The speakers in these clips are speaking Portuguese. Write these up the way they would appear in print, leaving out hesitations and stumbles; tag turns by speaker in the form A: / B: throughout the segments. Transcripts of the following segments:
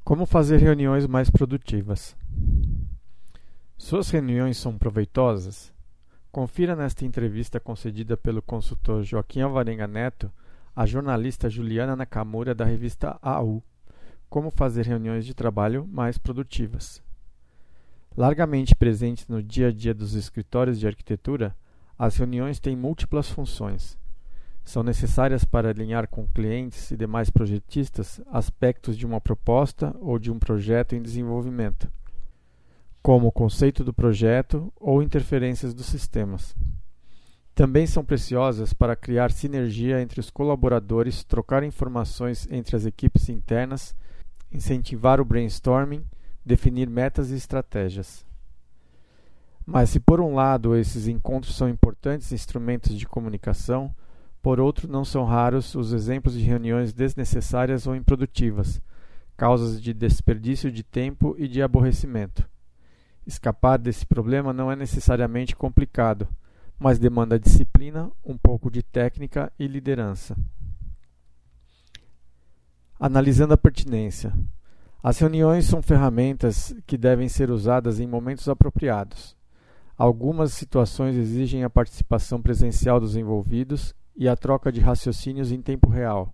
A: Como fazer reuniões mais produtivas? Suas reuniões são proveitosas? Confira nesta entrevista concedida pelo consultor Joaquim Alvarenga Neto à jornalista Juliana Nakamura da revista AU. Como fazer reuniões de trabalho mais produtivas? Largamente presentes no dia a dia dos escritórios de arquitetura, as reuniões têm múltiplas funções. São necessárias para alinhar com clientes e demais projetistas aspectos de uma proposta ou de um projeto em desenvolvimento, como o conceito do projeto ou interferências dos sistemas. Também são preciosas para criar sinergia entre os colaboradores, trocar informações entre as equipes internas, incentivar o brainstorming, definir metas e estratégias. Mas se por um lado esses encontros são importantes instrumentos de comunicação, por outro, não são raros os exemplos de reuniões desnecessárias ou improdutivas, causas de desperdício de tempo e de aborrecimento. Escapar desse problema não é necessariamente complicado, mas demanda disciplina, um pouco de técnica e liderança. Analisando a pertinência. As reuniões são ferramentas que devem ser usadas em momentos apropriados. Algumas situações exigem a participação presencial dos envolvidos e a troca de raciocínios em tempo real.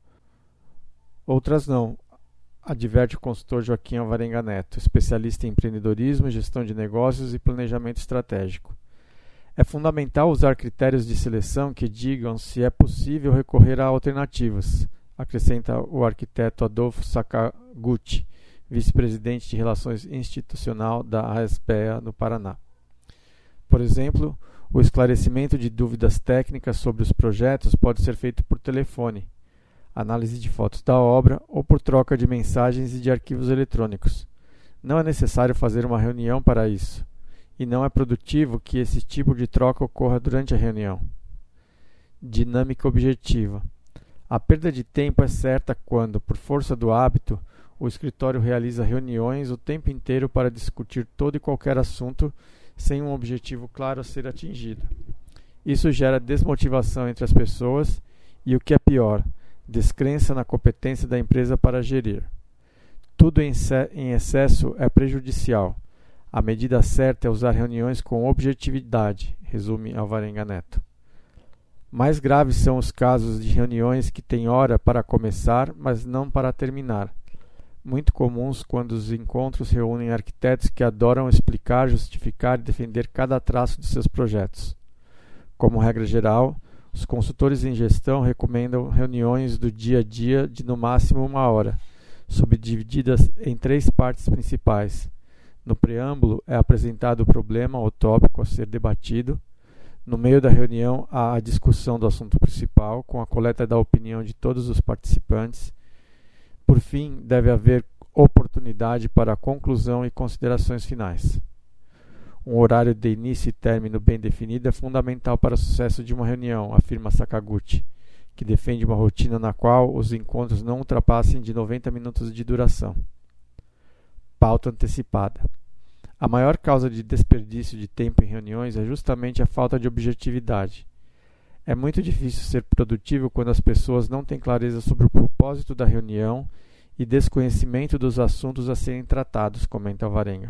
A: Outras não, adverte o consultor Joaquim Alvarenga Neto, especialista em empreendedorismo, gestão de negócios e planejamento estratégico. É fundamental usar critérios de seleção que digam se é possível recorrer a alternativas, acrescenta o arquiteto Adolfo Sakaguchi, vice-presidente de Relações Institucional da ASPEA no Paraná. Por exemplo, o esclarecimento de dúvidas técnicas sobre os projetos pode ser feito por telefone, análise de fotos da obra ou por troca de mensagens e de arquivos eletrônicos. Não é necessário fazer uma reunião para isso, e não é produtivo que esse tipo de troca ocorra durante a reunião. Dinâmica objetiva. A perda de tempo é certa quando, por força do hábito, o escritório realiza reuniões o tempo inteiro para discutir todo e qualquer assunto sem um objetivo claro a ser atingido. Isso gera desmotivação entre as pessoas e, o que é pior, descrença na competência da empresa para gerir. Tudo em excesso é prejudicial. A medida certa é usar reuniões com objetividade, resume Alvarenga Neto. Mais graves são os casos de reuniões que têm hora para começar, mas não para terminar. Muito comuns quando os encontros reúnem arquitetos que adoram explicar, justificar e defender cada traço de seus projetos. Como regra geral, os consultores em gestão recomendam reuniões do dia a dia de no máximo 1 hora, subdivididas em 3 partes principais. No preâmbulo é apresentado o problema ou tópico a ser debatido. No meio da reunião há a discussão do assunto principal, com a coleta da opinião de todos os participantes. Por fim, deve haver oportunidade para a conclusão e considerações finais. Um horário de início e término bem definido é fundamental para o sucesso de uma reunião, afirma Sakaguchi, que defende uma rotina na qual os encontros não ultrapassem de 90 minutos de duração. Pauta antecipada. A maior causa de desperdício de tempo em reuniões é justamente a falta de objetividade. É muito difícil ser produtivo quando as pessoas não têm clareza sobre o propósito da reunião e desconhecimento dos assuntos a serem tratados, comenta Alvarenga.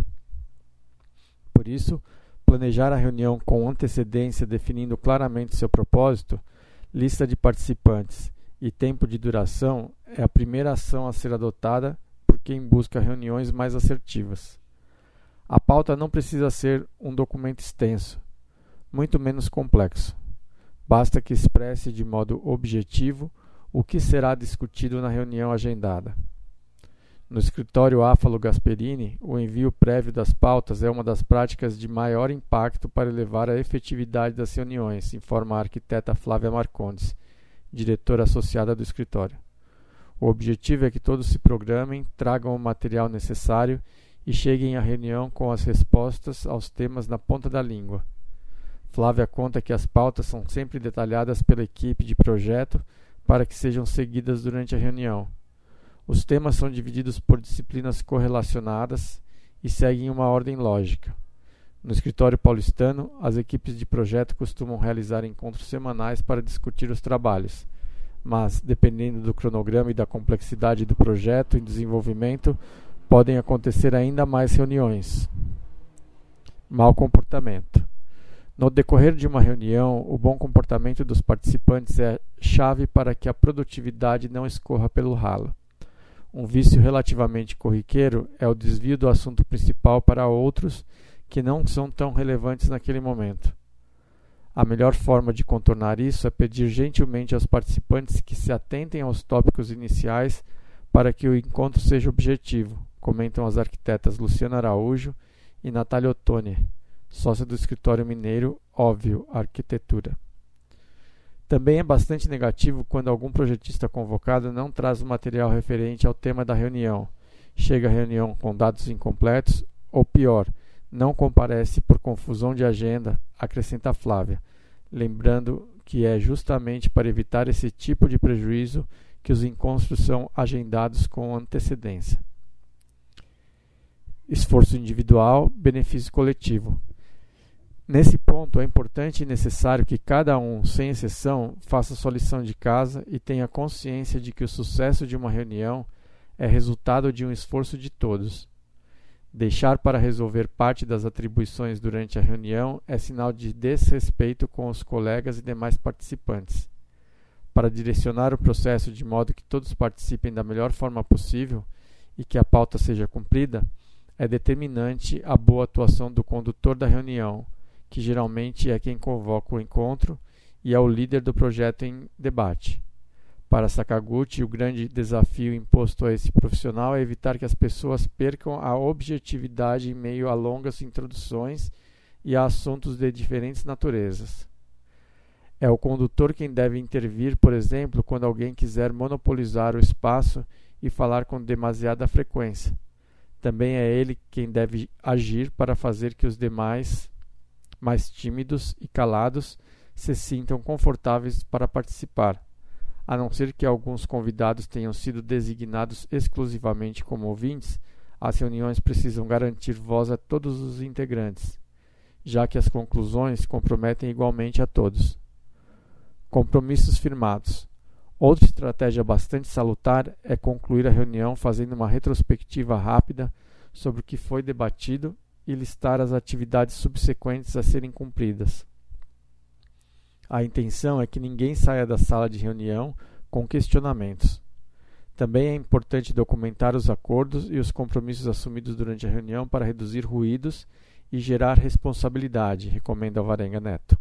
A: Por isso, planejar a reunião com antecedência, definindo claramente seu propósito, lista de participantes e tempo de duração é a primeira ação a ser adotada por quem busca reuniões mais assertivas. A pauta não precisa ser um documento extenso, muito menos complexo. Basta que expresse de modo objetivo o que será discutido na reunião agendada. No escritório Afalo Gasperini, o envio prévio das pautas é uma das práticas de maior impacto para elevar a efetividade das reuniões, informa a arquiteta Flávia Marcondes, diretora associada do escritório. O objetivo é que todos se programem, tragam o material necessário e cheguem à reunião com as respostas aos temas na ponta da língua. Flávia conta que as pautas são sempre detalhadas pela equipe de projeto para que sejam seguidas durante a reunião. Os temas são divididos por disciplinas correlacionadas e seguem uma ordem lógica. No escritório paulistano, as equipes de projeto costumam realizar encontros semanais para discutir os trabalhos, mas, dependendo do cronograma e da complexidade do projeto em desenvolvimento, podem acontecer ainda mais reuniões. Mau comportamento. No decorrer de uma reunião, o bom comportamento dos participantes é chave para que a produtividade não escorra pelo ralo. Um vício relativamente corriqueiro é o desvio do assunto principal para outros que não são tão relevantes naquele momento. A melhor forma de contornar isso é pedir gentilmente aos participantes que se atentem aos tópicos iniciais para que o encontro seja objetivo, comentam as arquitetas Luciana Araújo e Natália Ottoni, sócia do escritório mineiro Óbvio Arquitetura. Também é bastante negativo quando algum projetista convocado não traz o material referente ao tema da reunião, chega à reunião com dados incompletos ou, pior, não comparece por confusão de agenda, acrescenta Flávia, lembrando que é justamente para evitar esse tipo de prejuízo que os encontros são agendados com antecedência. Esforço individual, benefício coletivo. Nesse ponto, é importante e necessário que cada um, sem exceção, faça sua lição de casa e tenha consciência de que o sucesso de uma reunião é resultado de um esforço de todos. Deixar para resolver parte das atribuições durante a reunião é sinal de desrespeito com os colegas e demais participantes. Para direcionar o processo de modo que todos participem da melhor forma possível e que a pauta seja cumprida, é determinante a boa atuação do condutor da reunião, que geralmente é quem convoca o encontro e é o líder do projeto em debate. Para Sakaguchi, o grande desafio imposto a esse profissional é evitar que as pessoas percam a objetividade em meio a longas introduções e a assuntos de diferentes naturezas. É o condutor quem deve intervir, por exemplo, quando alguém quiser monopolizar o espaço e falar com demasiada frequência. Também é ele quem deve agir para fazer que os demais, mais tímidos e calados, se sintam confortáveis para participar. A não ser que alguns convidados tenham sido designados exclusivamente como ouvintes, as reuniões precisam garantir voz a todos os integrantes, já que as conclusões comprometem igualmente a todos. Compromissos firmados. Outra estratégia bastante salutar é concluir a reunião fazendo uma retrospectiva rápida sobre o que foi debatido e listar as atividades subsequentes a serem cumpridas. A intenção é que ninguém saia da sala de reunião com questionamentos. Também é importante documentar os acordos e os compromissos assumidos durante a reunião para reduzir ruídos e gerar responsabilidade, recomenda Alvarenga Neto.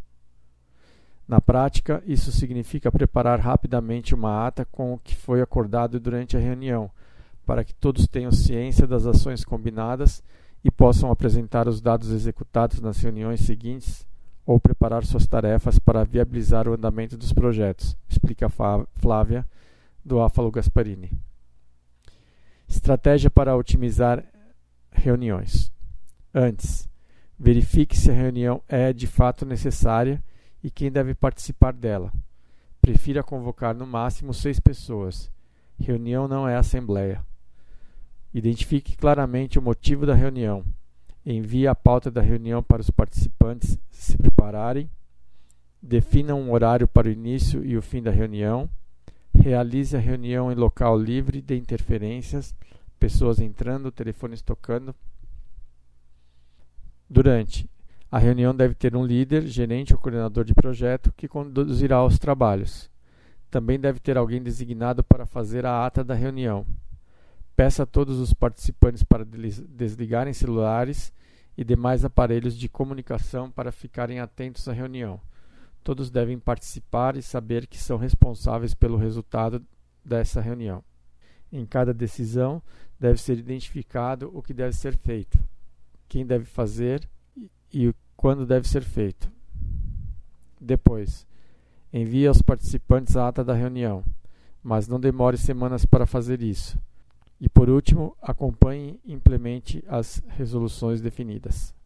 A: Na prática, isso significa preparar rapidamente uma ata com o que foi acordado durante a reunião, para que todos tenham ciência das ações combinadas e possam apresentar os dados executados nas reuniões seguintes ou preparar suas tarefas para viabilizar o andamento dos projetos, explica Flávia, do Afalo Gasparini. Estratégia para otimizar reuniões. Antes, verifique se a reunião é de fato necessária e quem deve participar dela. Prefira convocar no máximo 6 pessoas. Reunião não é assembleia. Identifique claramente o motivo da reunião. Envie a pauta da reunião para os participantes se prepararem. Defina um horário para o início e o fim da reunião. Realize a reunião em local livre de interferências, pessoas entrando, telefones tocando. Durante a reunião deve ter um líder, gerente ou coordenador de projeto que conduzirá os trabalhos. Também deve ter alguém designado para fazer a ata da reunião. Peça a todos os participantes para desligarem celulares e demais aparelhos de comunicação para ficarem atentos à reunião. Todos devem participar e saber que são responsáveis pelo resultado dessa reunião. Em cada decisão, deve ser identificado o que deve ser feito, quem deve fazer e quando deve ser feito. Depois, envie aos participantes a ata da reunião, mas não demore semanas para fazer isso. E por último, acompanhe e implemente as resoluções definidas.